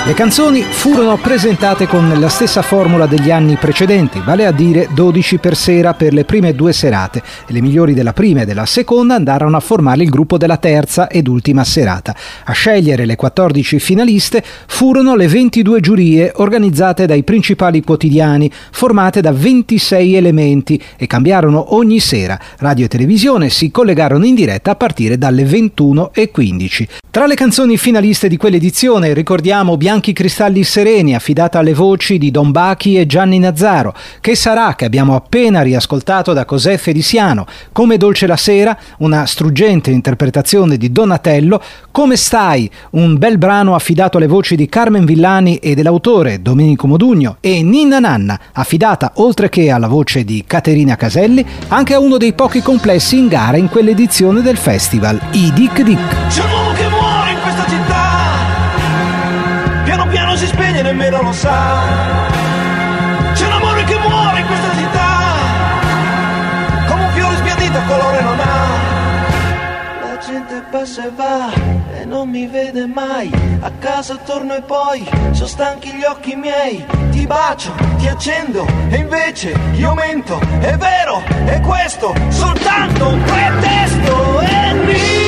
Speaker 5: Le canzoni furono presentate con la stessa formula degli anni precedenti, vale a dire dodici per sera per le prime due serate, e le migliori della prima e della seconda andarono a formare il gruppo della terza ed ultima serata. A scegliere le quattordici finaliste furono le ventidue giurie organizzate dai principali quotidiani, formate da ventisei elementi, e cambiarono ogni sera. Radio e televisione si collegarono in diretta a partire dalle ventuno e quindici. Tra le canzoni finaliste di quell'edizione ricordiamo Bianchi cristalli sereni, affidata alle voci di Don Bachi e Gianni Nazzaro, Che sarà, che abbiamo appena riascoltato da José Feliciano, Come dolce la sera, una struggente interpretazione di Donatello, Come stai, un bel brano affidato alle voci di Carmen Villani e dell'autore Domenico Modugno, e Ninna Nanna, affidata oltre che alla voce di Caterina Caselli anche a uno dei pochi complessi in gara in quell'edizione del festival, i Dick Dick.
Speaker 20: C'è un uomo che muore in questa città, piano piano si spegne, nemmeno lo sa. C'è un amore che muore in questa città, come un fiore sbiadito colore non ha. La gente passa e va e non mi vede mai, a casa torno e poi sono stanchi gli occhi miei. Ti bacio, ti accendo e invece io mento. È vero, è questo soltanto un pretesto. E mi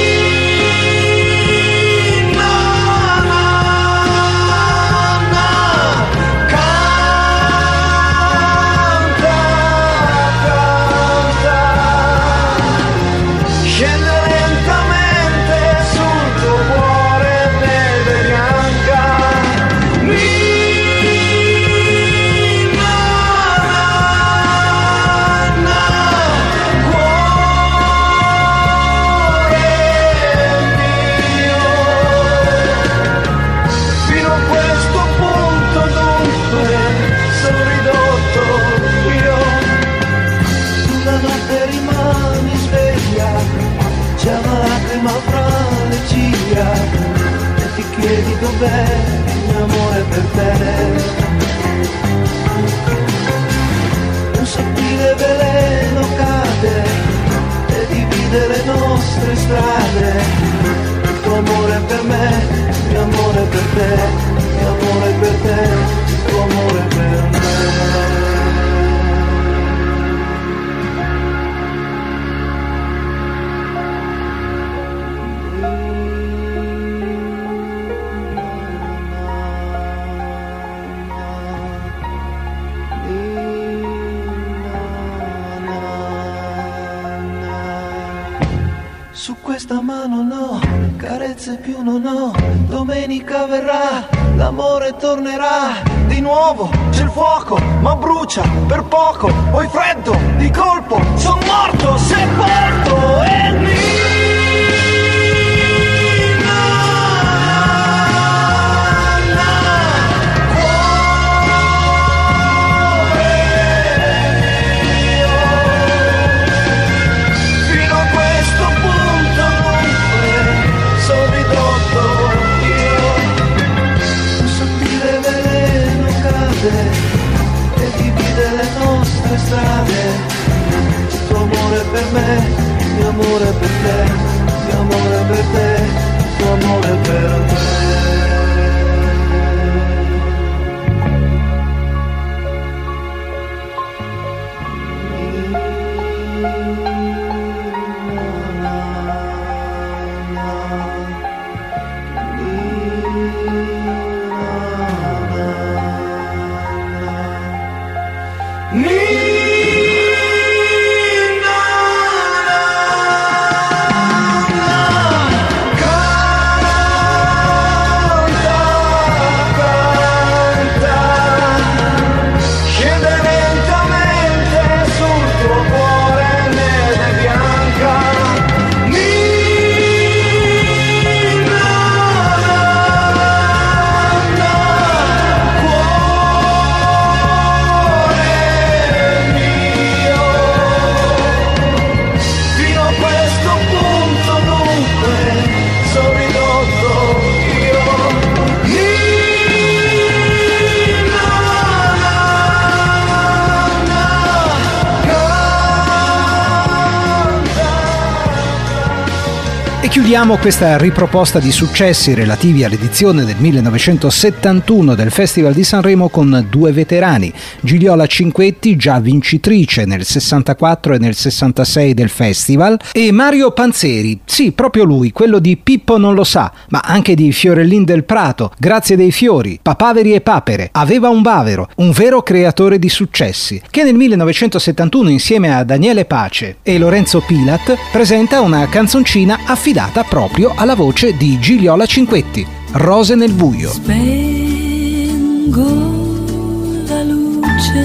Speaker 20: chiedi dov'è il mio amore per te. Un sottile veleno cade e divide le nostre strade. Il tuo amore per me, il mio amore per te, il mio amore per te, il tuo amore per me. Su questa mano no, carezze più non ho. Domenica verrà, l'amore tornerà. Di nuovo c'è il fuoco, ma brucia per poco. Poi freddo, di colpo, son morto, sepolto. E mi e divide le nostre strade. Il tuo amore per me, il mio amore per te.
Speaker 5: chiudiamo questa riproposta di successi relativi all'edizione del millenovecentosettantuno del Festival di Sanremo con due veterani, Gigliola Cinquetti, già vincitrice nel sessantaquattro e nel sessantasei del festival, e Mario Panzeri, sì, proprio lui, quello di Pippo non lo sa, ma anche di Fiorellin del Prato, Grazie dei Fiori, Papaveri e Papere, Aveva un bavero, un vero creatore di successi, che nel millenovecentosettantuno insieme a Daniele Pace e Lorenzo Pilat presenta una canzoncina affidata proprio alla voce di Gigliola Cinquetti, Rose nel buio.
Speaker 8: Spengo la luce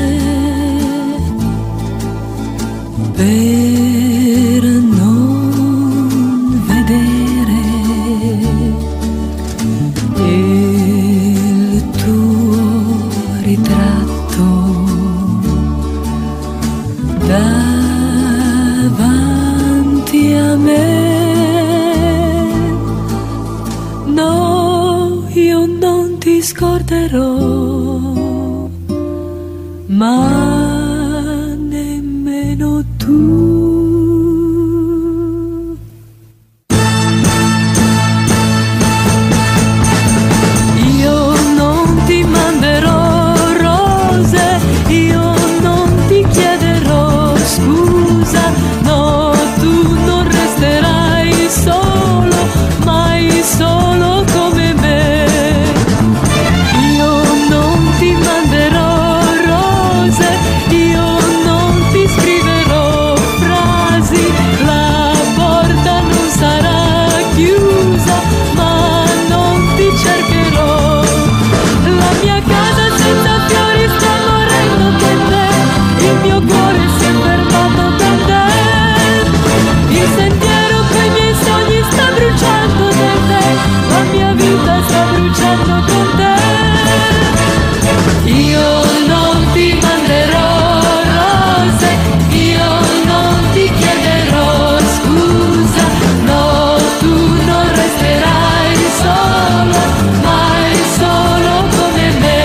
Speaker 8: per non vedere il tuo ritratto davanti a me. No, io non ti scorderò, ma nemmeno tu. Io non ti manderò rose, io non ti chiederò scusa, no, tu non resterai solo, mai solo come me. Io non ti manderò rose, io non ti scriverò frasi, la porta non sarà chiusa, ma non ti cercherò. La mia casa senza fiori sta morendo per te, il mio cuore si è fermato per te, il sentiero coi miei sogni sta bruciando per te, la mia vita sta bruciando con te. Io non ti manderò rose, io non ti chiederò scusa, no, tu non resterai solo, mai solo come me.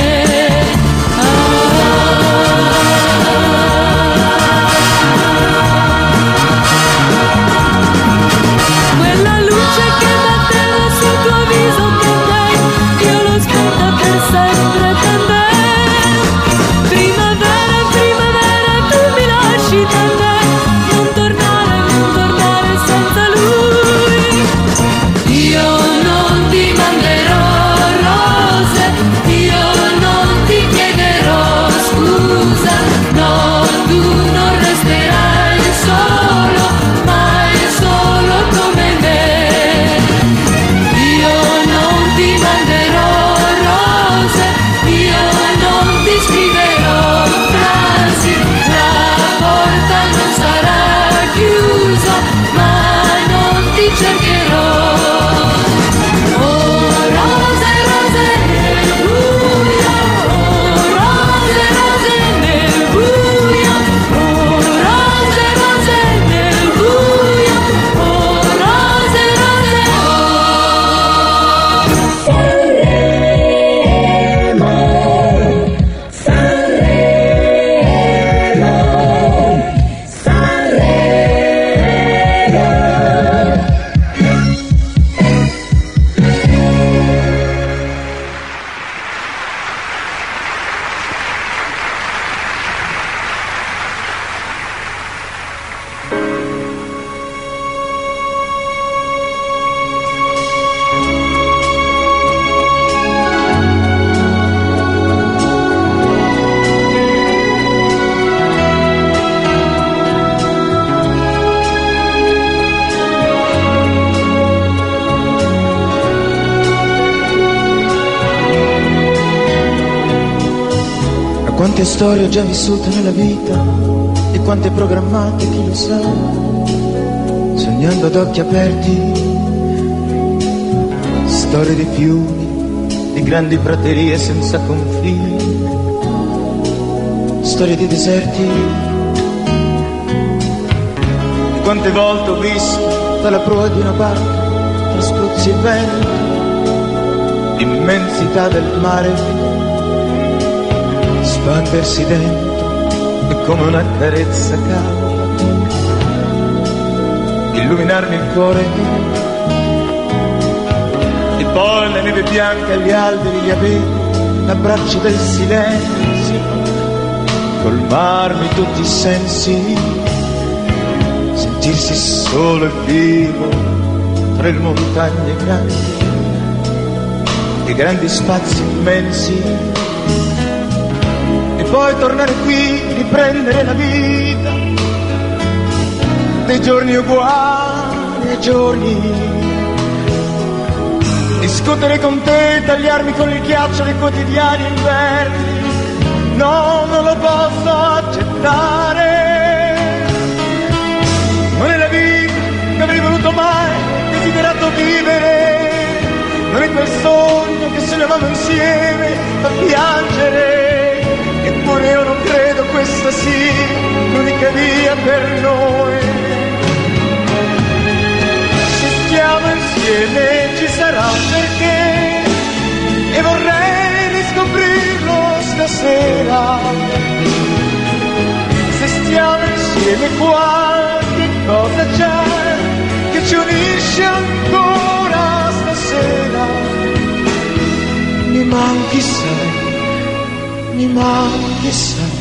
Speaker 8: Quella luce che batteva sul tuo viso per te, io l'ho spenta per sempre per me. Primavera, primavera, tu mi lasci da te, non tornare, non tornare senza lui. Io non ti manderò rose, io non ti chiederò scusa, no, tu non resterai solo, mai solo come me. Io non ti manderò rose, io non ti scriverò frasi, la porta non sarà chiusa, ma non ti cercherò. Oh rose, rose nel buio, oh rose, rose nel buio, oh rose, rose nel buio, oh rose, rose,
Speaker 21: Quante storie ho già vissute nella vita e quante programmate, chi lo sa, sognando ad occhi aperti, storie di fiumi, di grandi praterie senza confini, storie di deserti. E quante volte ho visto dalla proa di una barca, tra spruzzi e vento, l'immensità del mare spandersi dentro e come una carezza calda illuminarmi il cuore poi la neve bianca, gli alberi, gli abeti, l'abbraccio del silenzio, colmarmi tutti i sensi, sentirsi solo e vivo tra le montagne grandi e grandi spazi immensi, e poi tornare qui, riprendere la vita dei giorni uguali ai giorni, discutere con te, tagliarmi con il ghiaccio dei quotidiani inverni. No, non lo posso accettare. Non è la vita che avrei voluto mai, desiderato vivere. Non è quel sogno che sognavamo insieme a piangere. Eppure io non credo questa sia l'unica via per noi. Se stiamo insieme ci sarà perché, e vorrei riscoprirlo stasera. Se stiamo insieme qualche cosa c'è che ci unisce ancora stasera. Mi manchi sai, mi manchi sai.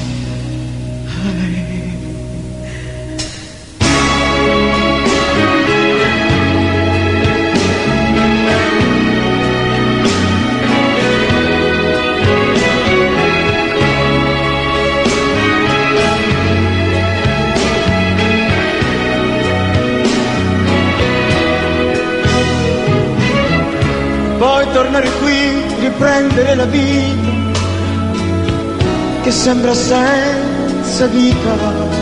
Speaker 21: Poi tornare qui, riprendere la vita che sembra senza vita,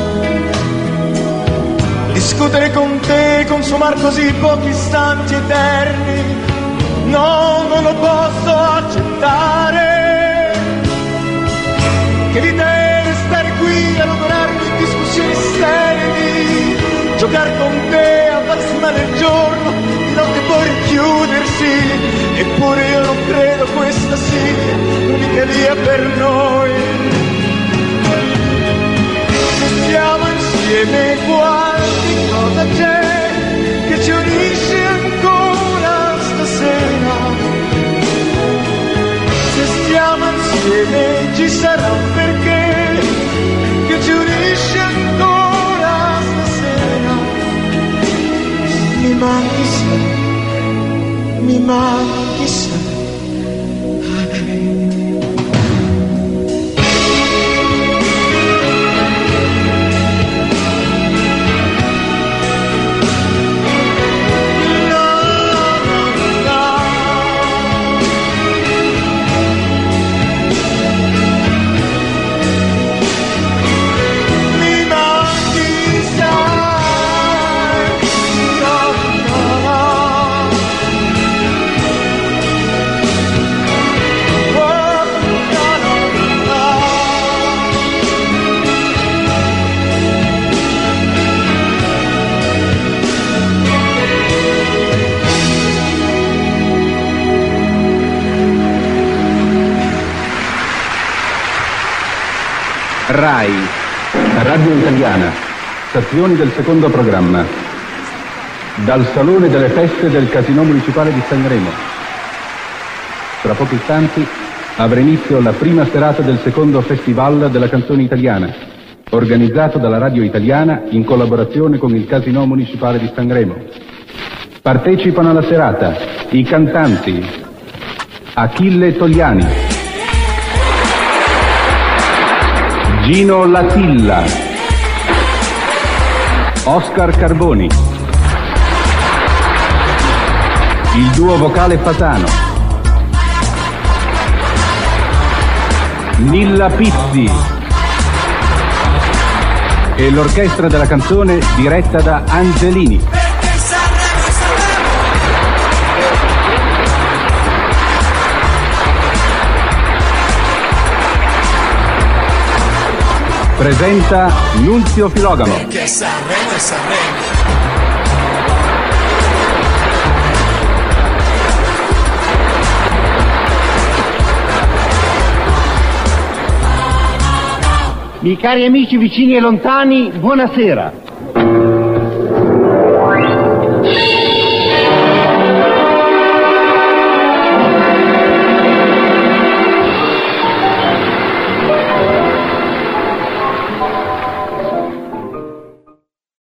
Speaker 21: discutere con te, consumar così pochi istanti eterni. No, non lo posso accettare, che di te restare qui a logorarmi in discussioni sterili, giocare con te a farsi male il giorno, di notte poi richiudersi. Eppure io non credo questa sia l'unica via per noi. Se stiamo insieme qualche cosa c'è che ci unisce ancora stasera. Se stiamo insieme ci sarà un perché che ci unisce ancora stasera. Mi manchi sempre, mi manchi sempre.
Speaker 1: RAI, Radio Italiana, stazioni del secondo programma. Dal Salone delle Feste del Casinò Municipale di Sanremo. Tra pochi istanti avrà inizio la prima serata del secondo Festival della Canzone Italiana, organizzato dalla Radio Italiana in collaborazione con il Casinò Municipale di Sanremo. Partecipano alla serata i cantanti Achille Togliani, Gino Latilla, Oscar Carboni, il duo vocale Fasano, Nilla Pizzi e l'orchestra della canzone diretta da Angelini. Presenta Nunzio Filogamo.
Speaker 2: Perché Sanremo è Sanremo.
Speaker 3: Miei cari amici vicini e lontani, buonasera.